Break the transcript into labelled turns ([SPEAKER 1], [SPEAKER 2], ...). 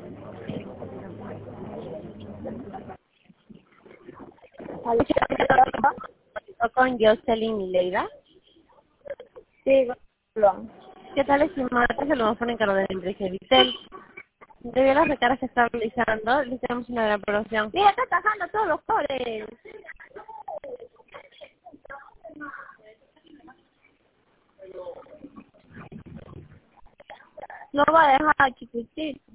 [SPEAKER 1] Con Jocelyn Mileira.
[SPEAKER 2] Sí, Juan.
[SPEAKER 1] ¿Qué tal, estimada? Te saludamos por encargo de la empresa Vitel. Debido a las recargas que está realizando, le tenemos una gran promoción.
[SPEAKER 2] Sí, está atajando todos los pobres. No va a dejar chiquitito.